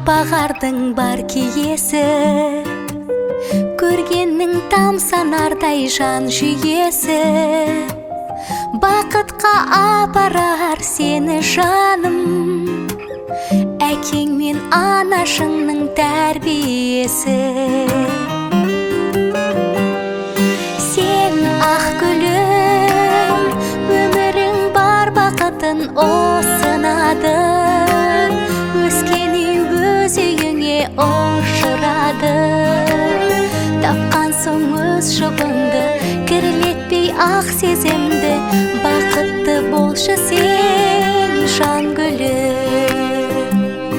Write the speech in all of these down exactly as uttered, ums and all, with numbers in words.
бағардың бар киесі, көргеннің тамсанардай жан жүйесі. Бақытқа апарар сені жаным, әкең мен анашыңның тәрбиесі. Сен ақ гүлім, өмірің бар бақытын осынады. Өскені өз үйіңе ұшырады. Тапқан соң өз жұбыңды, кірлетпей ақ сезімді. Бақытты болшы сен жан гүлім.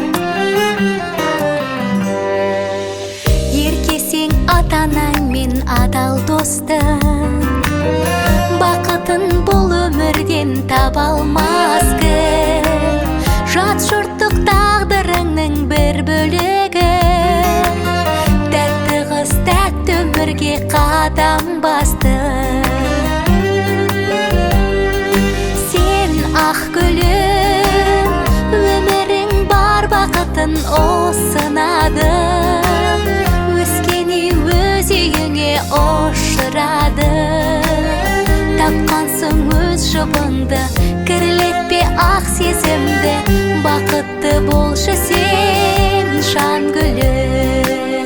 Еркесең ата-анаң мен адал достың, бақытын бұл өмірден таба алмас кім. Жат жұрттық тағдырыңның бір бөлігі, тәтті қыз тәтті өмірге қадам басты. Сен ақ гүлім, өмірің бар бақытын осынады. Өскені өз үйіңе ұшырады. Тапқан соң өз жұбыңды, кірлетпе ақ сезімді. Бақытты болшы сен жан гүлім.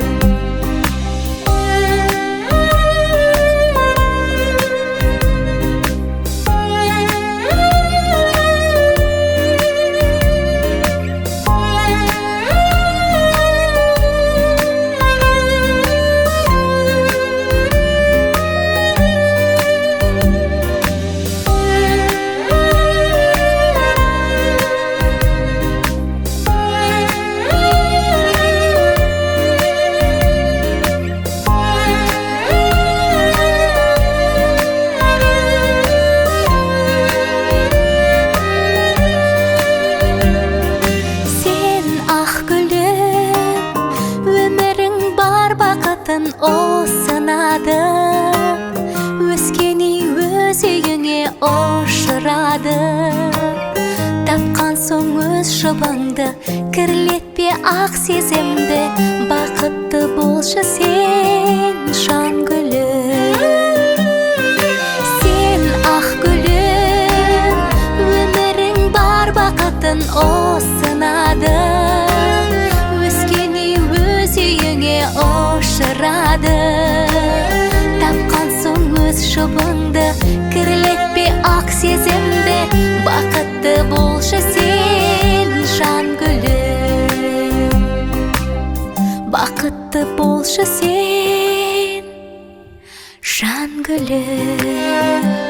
Осынады, өскені өз үйіңе ұшырады. Тапқан соң өз жұбыңды, кірлетпе ақ сезімді. Бақытты болшы сен жан гүлім. Сен ақ гүлім, өмірің бар бақытын осынады. Өскені өз үйіңе ұшырады. Тапқан соң өз жұбыңды, кірлетпе ақ сезімді. Бақытты болшы сен жан гүлім. Бақытты болшы сен жан гүлім.